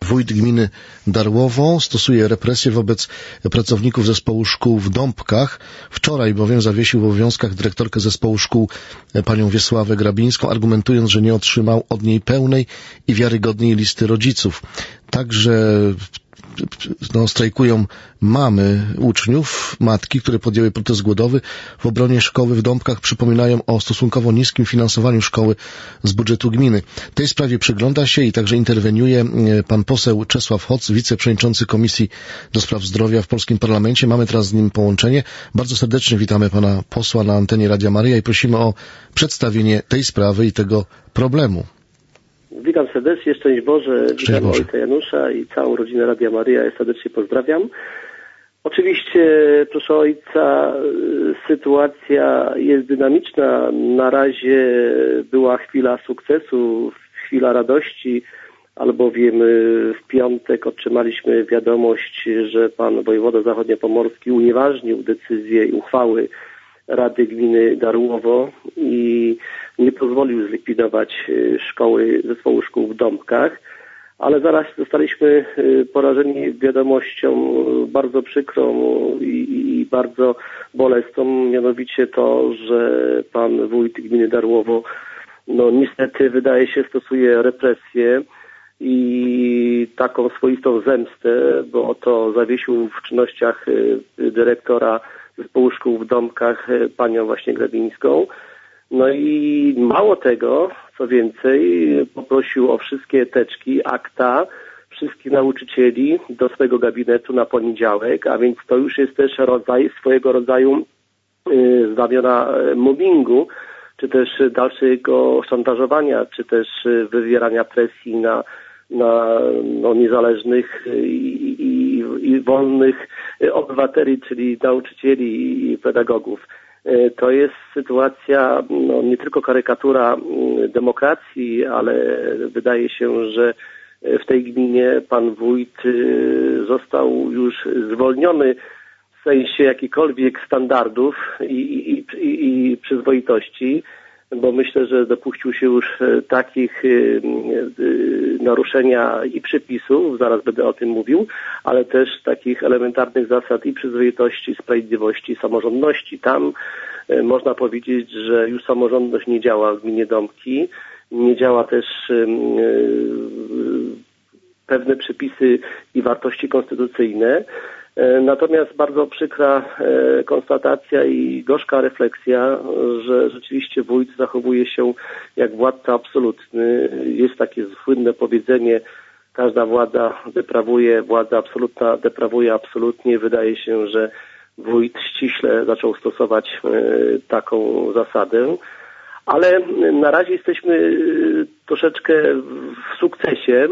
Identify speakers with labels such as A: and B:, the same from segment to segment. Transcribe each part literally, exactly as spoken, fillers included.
A: Wójt gminy Darłowo stosuje represje wobec pracowników zespołu szkół w Dąbkach. Wczoraj bowiem zawiesił w obowiązkach dyrektorkę zespołu szkół panią Wiesławę Grabińską, argumentując, że nie otrzymał od niej pełnej i wiarygodnej listy rodziców. Także no, strajkują mamy uczniów, matki, które podjęły protest głodowy w obronie szkoły w Dąbkach, przypominają o stosunkowo niskim finansowaniu szkoły z budżetu gminy. Tej sprawie przygląda się i także interweniuje pan poseł Czesław Hoc, wiceprzewodniczący Komisji do Spraw Zdrowia w polskim parlamencie. Mamy teraz z nim połączenie. Bardzo serdecznie witamy pana posła na antenie Radia Maryja i prosimy o przedstawienie tej sprawy i tego problemu.
B: Witam serdecznie, szczęść Boże,
A: Szczęść
B: witam
A: Boże.
B: ojca Janusza i całą rodzinę Radia Maryja, ja serdecznie pozdrawiam. Oczywiście, proszę ojca, sytuacja jest dynamiczna. Na razie była chwila sukcesu, chwila radości, albowiem w piątek otrzymaliśmy wiadomość, że pan wojewoda zachodniopomorski unieważnił decyzję i uchwały Rady Gminy Darłowo i nie pozwolił zlikwidować szkoły, zespołu szkół w Dąbkach, ale zaraz zostaliśmy porażeni wiadomością bardzo przykrą i, i bardzo bolesną, mianowicie to, że pan wójt gminy Darłowo no niestety wydaje się stosuje represje i taką swoistą zemstę, bo oto zawiesił w czynnościach dyrektora zespołu szkół w Dąbkach panią właśnie Grabińską. No i mało tego, co więcej, poprosił o wszystkie teczki, akta wszystkich nauczycieli do swojego gabinetu na poniedziałek, a więc to już jest też rodzaj, swojego rodzaju yy, znamiona mobbingu, czy też dalszego szantażowania, czy też wywierania presji na, na no, niezależnych i, i, i wolnych obywateli, czyli nauczycieli i pedagogów. To jest sytuacja, no, nie tylko karykatura demokracji, ale wydaje się, że w tej gminie pan wójt został już zwolniony w sensie jakichkolwiek standardów i, i, i, i przyzwoitości, bo myślę, że dopuścił się już takich naruszenia i przepisów, zaraz będę o tym mówił, ale też takich elementarnych zasad i przyzwoitości, sprawiedliwości, samorządności. Tam można powiedzieć, że już samorządność nie działa w gminie Dąbki, nie działa też pewne przepisy i wartości konstytucyjne. Natomiast bardzo przykra konstatacja i gorzka refleksja, że rzeczywiście wójt zachowuje się jak władca absolutny. Jest takie słynne powiedzenie, każda władza deprawuje, władza absolutna deprawuje absolutnie. Wydaje się, że wójt ściśle zaczął stosować taką zasadę. Ale na razie jesteśmy troszeczkę w sukcesie,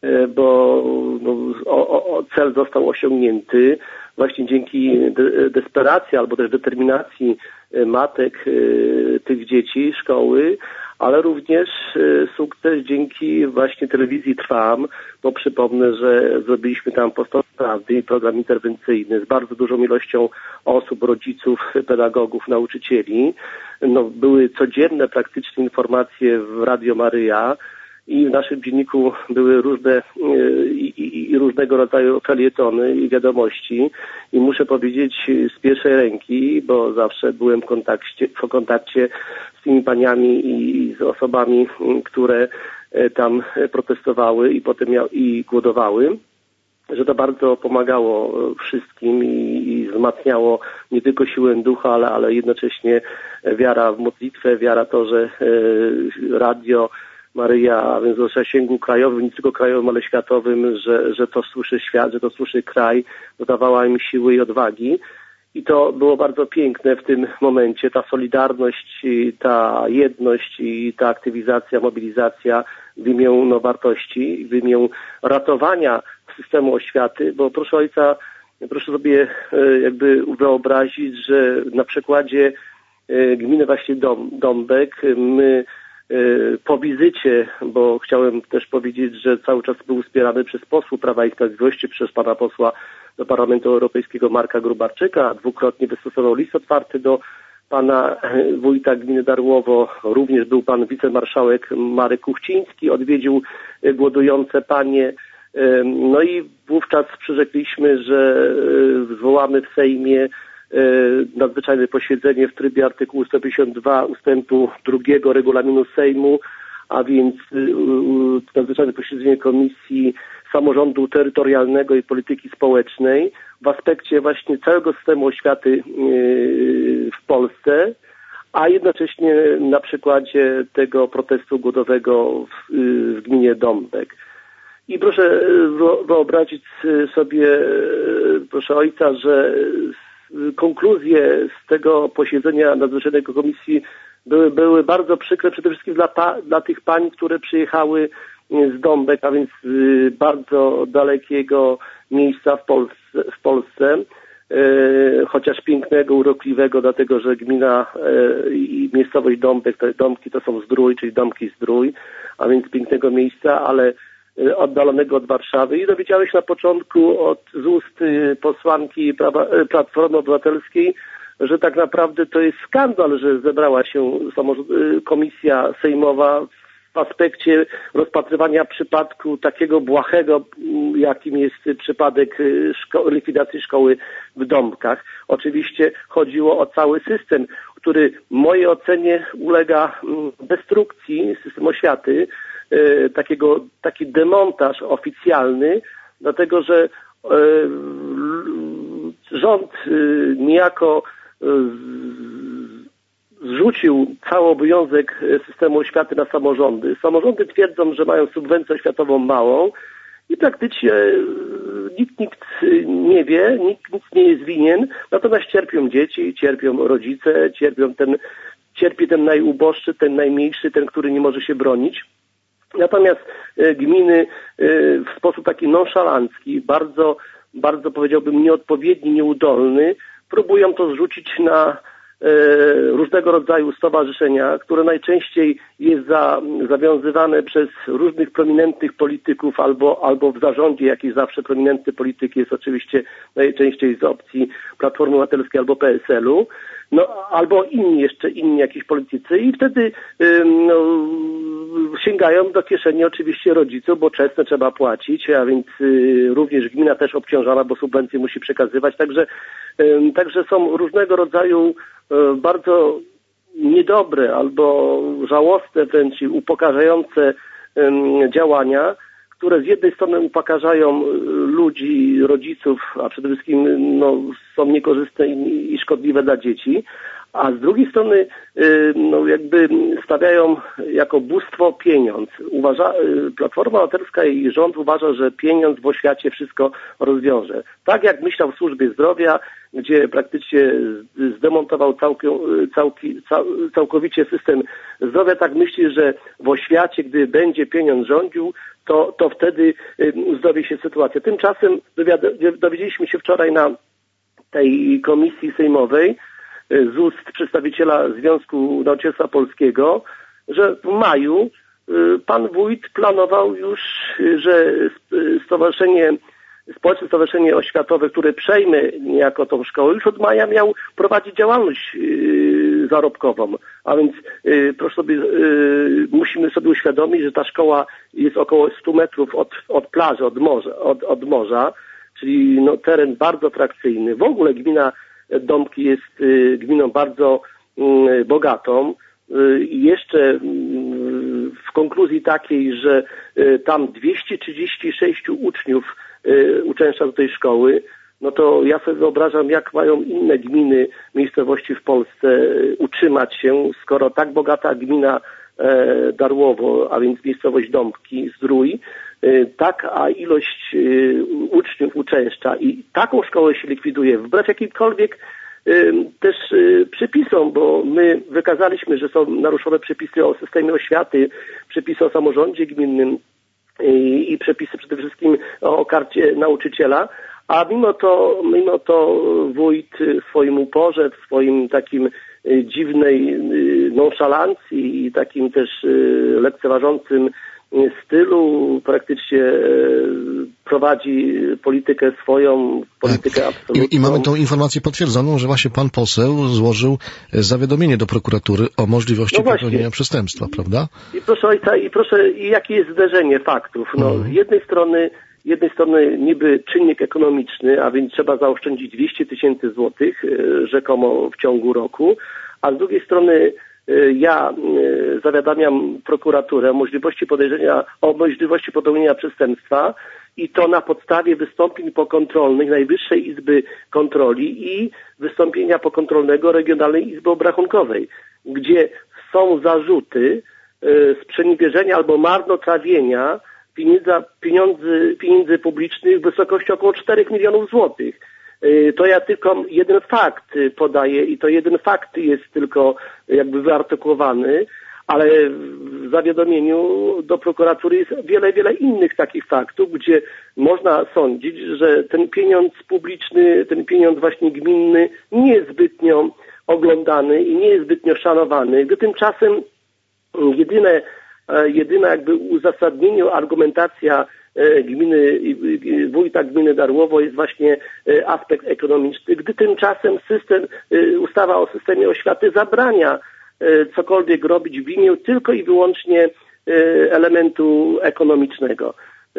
B: bo no, o, o, cel został osiągnięty właśnie dzięki de, desperacji albo też determinacji matek tych dzieci, szkoły, ale również sukces dzięki właśnie telewizji Trwam, bo przypomnę, że zrobiliśmy tam post prawdy i program interwencyjny z bardzo dużą ilością osób, rodziców, pedagogów, nauczycieli. No, były codzienne praktycznie informacje w Radio Maryja, i w naszym dzienniku były różne i, i, i różnego rodzaju felietony i wiadomości i muszę powiedzieć z pierwszej ręki, bo zawsze byłem w kontakcie, w kontakcie z tymi paniami i z osobami, które tam protestowały i potem miał, i głodowały, że to bardzo pomagało wszystkim i, i wzmacniało nie tylko siłę ducha, ale, ale jednocześnie wiara w modlitwę, wiara to, że e, radio Maryja, a więc o zasięgu krajowym, nie tylko krajowym, ale światowym, że, że to słyszy świat, że to słyszy kraj, dodawała im siły i odwagi. I to było bardzo piękne w tym momencie, ta solidarność, ta jedność i ta aktywizacja, mobilizacja w imię no, wartości, w imię ratowania systemu oświaty, bo proszę ojca, proszę sobie jakby wyobrazić, że na przykładzie gminy właśnie Dąb, Dąbek my po wizycie, bo chciałem też powiedzieć, że cały czas był wspierany przez posłów Prawa i Sprawiedliwości, przez pana posła do Parlamentu Europejskiego Marka Grubarczyka, dwukrotnie wystosował list otwarty do pana wójta gminy Darłowo, również był pan wicemarszałek Marek Kuchciński, odwiedził głodujące panie No i wówczas przyrzekliśmy, że zwołamy w Sejmie nadzwyczajne posiedzenie w trybie artykułu sto pięćdziesiąt dwa ustępu drugiego regulaminu Sejmu, a więc nadzwyczajne posiedzenie Komisji Samorządu Terytorialnego i Polityki Społecznej w aspekcie właśnie całego systemu oświaty w Polsce, a jednocześnie na przykładzie tego protestu głodowego w, w gminie Dąbek. I proszę wyobrazić sobie, proszę ojca, że konkluzje z tego posiedzenia nadzwyczajnego komisji były, były bardzo przykre, przede wszystkim dla, pa, dla tych pań, które przyjechały z Dąbek, a więc z bardzo dalekiego miejsca w Polsce, w Polsce chociaż pięknego, urokliwego, dlatego że gmina i miejscowość Dąbek, te Dąbki to są Zdrój, czyli Dąbki Zdrój, a więc pięknego miejsca, ale oddalonego od Warszawy. I dowiedziałeś się na początku od, z ust posłanki prawa, Platformy Obywatelskiej, że tak naprawdę to jest skandal, że zebrała się komisja sejmowa w aspekcie rozpatrywania przypadku takiego błahego, jakim jest przypadek szko- likwidacji szkoły w Dąbkach. Oczywiście chodziło o cały system, który w mojej ocenie ulega destrukcji, system oświaty, takiego, taki demontaż oficjalny, dlatego że rząd niejako zrzucił cały obowiązek systemu oświaty na samorządy. Samorządy twierdzą, że mają subwencję oświatową małą i praktycznie nikt, nikt nie wie, nikt nic nie jest winien, natomiast cierpią dzieci, cierpią rodzice, cierpią ten, cierpi ten najuboższy, ten najmniejszy, ten, który nie może się bronić. Natomiast gminy w sposób taki nonszalancki, bardzo, bardzo powiedziałbym nieodpowiedni, nieudolny, próbują to zrzucić na różnego rodzaju stowarzyszenia, które najczęściej jest za, zawiązywane przez różnych prominentnych polityków albo, albo w zarządzie jakiś zawsze prominentny polityk jest oczywiście najczęściej z opcji Platformy Obywatelskiej albo P S L-u, no, albo inni jeszcze, inni jakiś politycy i wtedy no, sięgają do kieszeni oczywiście rodziców, bo czesne trzeba płacić, a więc y, również gmina też obciążana, bo subwencje musi przekazywać, także, y, także są różnego rodzaju y, bardzo niedobre albo żałosne wręcz i upokarzające y, działania, które z jednej strony upokarzają ludzi, rodziców, a przede wszystkim no, są niekorzystne i szkodliwe dla dzieci, a z drugiej strony no, jakby stawiają jako bóstwo pieniądz. Uważa, Platforma Obywatelska i rząd uważa, że pieniądz w oświacie wszystko rozwiąże. Tak jak myślał w służbie zdrowia, gdzie praktycznie zdemontował całki, całki, całkowicie system zdrowia, tak myśli, że w oświacie, gdy będzie pieniądz rządził, to, to wtedy uzdrowi się sytuacja. Tymczasem dowiedzieliśmy się wczoraj na tej komisji sejmowej z ust przedstawiciela Związku Nauczycielstwa Polskiego, że w maju pan wójt planował już, że stowarzyszenie, Społeczne Stowarzyszenie Oświatowe, które przejmie niejako tą szkołę, już od maja miał prowadzić działalność zarobkową. A więc proszę sobie, musimy sobie uświadomić, że ta szkoła jest około stu metrów od, od plaży, od morza, od, od morza, czyli no, teren bardzo atrakcyjny. W ogóle gmina Dąbki jest y, gminą bardzo y, bogatą. Y, jeszcze y, w konkluzji takiej, że y, tam dwieście trzydzieści sześć uczniów y, uczęszcza do tej szkoły, no to ja sobie wyobrażam, jak mają inne gminy, miejscowości w Polsce y, utrzymać się, skoro tak bogata gmina y, Darłowo, a więc miejscowość Dąbki, Zdrój, taka ilość y, uczniów uczęszcza i taką szkołę się likwiduje wbrew jakimkolwiek y, też y, przepisom, bo my wykazaliśmy, że są naruszone przepisy o systemie oświaty, przepisy o samorządzie gminnym y, i przepisy przede wszystkim o karcie nauczyciela, a mimo to, mimo to wójt w swoim uporze, w swoim takim y, dziwnej y, nonszalancji i takim też y, lekceważącym stylu praktycznie prowadzi politykę swoją, politykę absolutną.
A: I, I mamy tą informację potwierdzoną, że właśnie pan poseł złożył zawiadomienie do prokuratury o możliwości no popełnienia przestępstwa, prawda?
B: I proszę ojca, i proszę, i jakie jest zderzenie faktów? No, hmm. Z jednej strony jednej strony niby czynnik ekonomiczny, a więc trzeba zaoszczędzić dwieście tysięcy złotych rzekomo w ciągu roku, a z drugiej strony ja zawiadamiam prokuraturę o możliwości podejrzenia, o możliwości popełnienia przestępstwa i to na podstawie wystąpień pokontrolnych Najwyższej Izby Kontroli i wystąpienia pokontrolnego Regionalnej Izby Obrachunkowej, gdzie są zarzuty sprzeniewierzenia albo marnotrawienia pieniędzy, pieniędzy, pieniędzy publicznych w wysokości około czterech milionów złotych. To ja tylko jeden fakt podaję i to jeden fakt jest tylko jakby wyartykułowany, ale w zawiadomieniu do prokuratury jest wiele, wiele innych takich faktów, gdzie można sądzić, że ten pieniądz publiczny, ten pieniądz właśnie gminny nie jest zbytnio oglądany i nie jest zbytnio szanowany, gdy tymczasem jedyne, jedyna jakby uzasadnienie, argumentacja gminy, wójta gminy Darłowo jest właśnie aspekt ekonomiczny, gdy tymczasem system, ustawa o systemie oświaty zabrania cokolwiek robić w imię tylko i wyłącznie elementu ekonomicznego.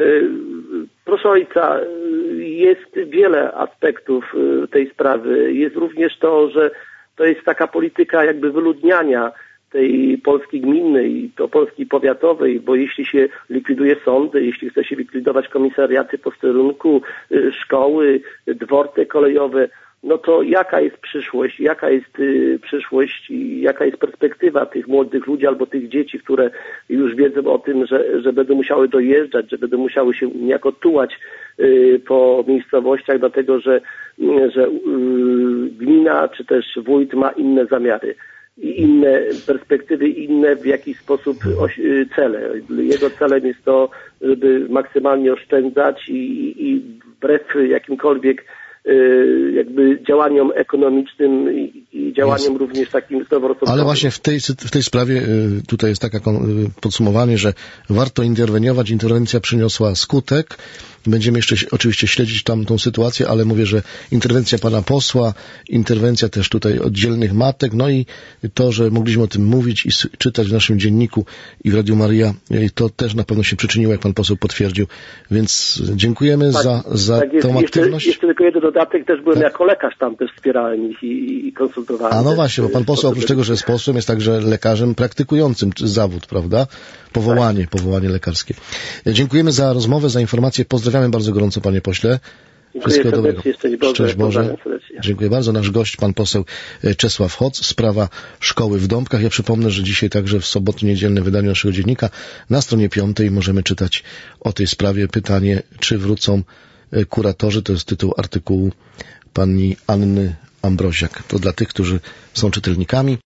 B: Proszę ojca, jest wiele aspektów tej sprawy. Jest również to, że to jest taka polityka jakby wyludniania tej Polski gminnej i to Polski powiatowej, bo jeśli się likwiduje sądy, jeśli chce się likwidować komisariaty posterunku, szkoły, dworce kolejowe, no to jaka jest przyszłość, jaka jest y, przyszłość i jaka jest perspektywa tych młodych ludzi albo tych dzieci, które już wiedzą o tym, że, że będą musiały dojeżdżać, że będą musiały się niejako tułać y, po miejscowościach, dlatego że, y, że y, gmina czy też wójt ma inne zamiary i inne perspektywy, inne w jakiś sposób cele. Jego celem jest to, żeby maksymalnie oszczędzać i, i wbrew jakimkolwiek jakby działaniom ekonomicznym i, i działaniom jest. Również takim zdroworozsądkowym.
A: Ale właśnie w tej, w tej sprawie tutaj jest takie podsumowanie, że warto interweniować. Interwencja przyniosła skutek. Będziemy jeszcze oczywiście śledzić tam tą sytuację, ale mówię, że interwencja pana posła, interwencja też tutaj oddzielnych matek, no i to, że mogliśmy o tym mówić i czytać w naszym dzienniku i w Radiu Maryja, to też na pewno się przyczyniło, jak pan poseł potwierdził. Więc dziękujemy tak, za, za tak jest. tą
B: jeszcze,
A: aktywność.
B: Jeszcze tylko jeden dodatek, też byłem tak. jako lekarz tam też wspierałem ich i, i konsultowałem.
A: A no właśnie, bo pan poseł oprócz tego, że jest posłem, jest także lekarzem praktykującym zawód, prawda? Powołanie, tak. powołanie lekarskie. Dziękujemy za rozmowę, za informację. Pozdrawiamy bardzo gorąco, panie pośle. Wszystkiego dobrego. Szczęść Boże. Dziękuję bardzo. Nasz gość, pan poseł Czesław Hoc, sprawa szkoły w Dąbkach. Ja przypomnę, że dzisiaj także w soboty niedzielne wydanie naszego dziennika na stronie piątej możemy czytać o tej sprawie. Pytanie, czy wrócą kuratorzy, to jest tytuł artykułu pani Anny Ambroziak. To dla tych, którzy są czytelnikami.